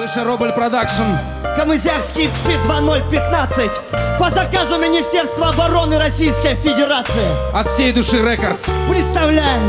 Выше Рубль Продакшн. Камызякские псы 2015 по заказу Министерства обороны Российской Федерации От всей души Рекордс представляет.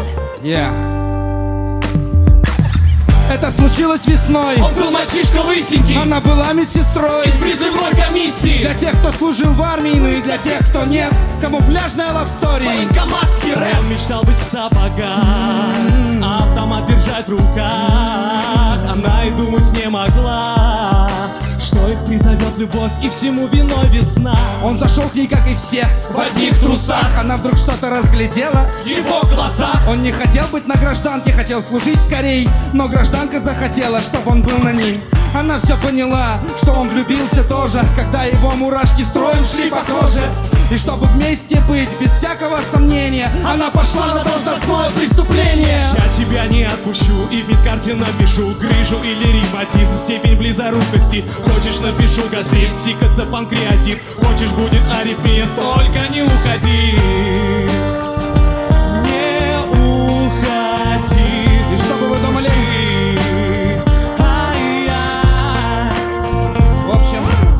Это случилось весной. Он был мальчишка лысенький, Она была медсестрой из призывной комиссии. для тех, кто служил в армии, ну и для тех, кто нет. Камуфляжная лавстори. Военкоматский рэп. Он мечтал быть в сапогах, автомат держать в руках. Она и думать не могла, что их призовет любовь, и всему виной весна. Он зашел к ней, как и все, В одних трусах, она вдруг что-то разглядела. в его глазах. Он не хотел быть на гражданке, хотел служить скорей, но гражданка захотела, чтобы он был на ней. Она все поняла, что он влюбился тоже, когда его мурашки строем шли по коже. И чтобы вместе быть, без всякого сомнения, она пошла на должностное преступление. Я тебя не отпущу и в медкарте напишу грыжу или ревматизм, степень близорукости. Хочешь, напишу гастрит, сикаться панкреатит. Хочешь, будет аритмия, только не уходи. Не уходи. И чтобы вы думали, в общем,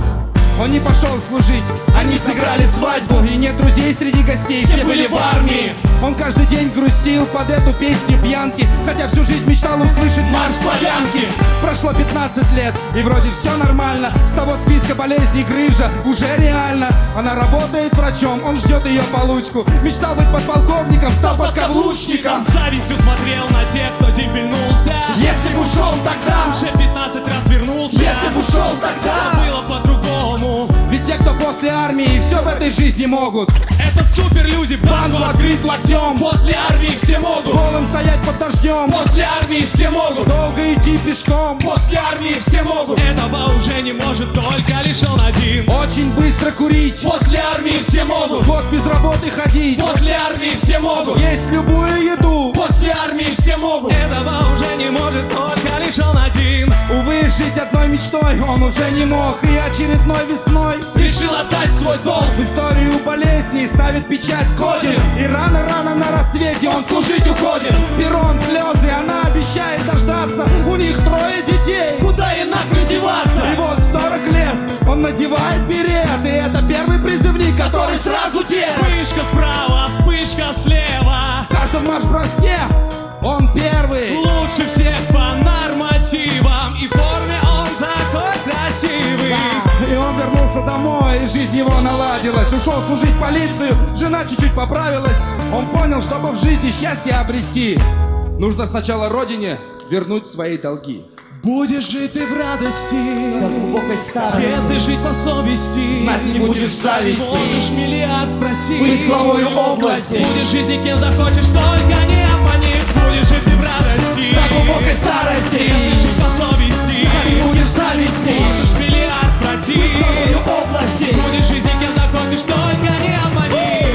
он не пошел служить, они сыграли свадьбу. И нет друзей среди гостей, все были в армии. Он каждый день грустил под эту песню пьянки, хотя всю жизнь мечтал услышать марш славянки. Прошло 15 лет, и вроде все нормально. С того списка болезней грыжа уже реально. Она работает врачом, он ждет ее получку. Мечтал быть подполковником, стал подкаблучником. С завистью смотрел на тех, кто демпельнулся. Если б ушел тогда, Уже 15 раз вернулся. если б ушел Все тогда. было по-другому. Ведь те, кто после армии, все в этой жизни могут. Это суперлюди, Банку открыть локтем, После армии все могут. голым стоять под дождем, После армии все могут. долго идти пешком, После армии все могут. Этого уже не может, только лишь он один. очень быстро курить, После армии все могут. год без работы ходить, После армии все могут. есть любую еду. После армии все могут. Этого уже не может, только лишь он один. Увы, жить одной мечтой он уже не мог. И очередной весной Решил отдать свой долг. в историю болезней ставит печать Кодин. И рано-рано на рассвете он служить уходит. Перрон, слезы, она обещает дождаться. У них 3 детей. Куда и нахрен деваться? И вот в 40 лет он надевает берет. И это первый призывник, который сразу дед. Вспышка справа, вспышка слева. В каждом марш-броске он первый. Лучше всех по нормативам. И в форме он такой красивый. И он вернулся домой, и жизнь его наладилась. Ушел служить в полицию, жена чуть-чуть поправилась. Он понял, чтобы в жизни счастье обрести, нужно сначала родине вернуть свои долги. Будешь жить ты в радости, До глубокой старости. если жить по совести. Знать не будешь зависти. Сможешь миллиард просить. Быть главою области. Будешь жить и кем захочешь, только не обмани. Будешь жить ты в радости, До глубокой старости. если жить по совести. Не будешь зависти. Можешь миллиард просить. Главою области. Будешь жить и кем захочешь, только не обмани.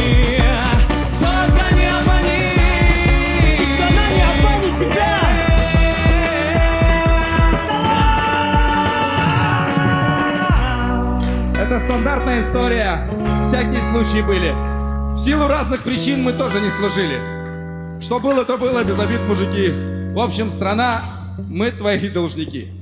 Только не обмани. Страна не обманет тебя. Это стандартная история. Всякие случаи были. В силу разных причин мы тоже не служили. Что было, то было, без обид, мужики. В общем, страна, мы твои должники.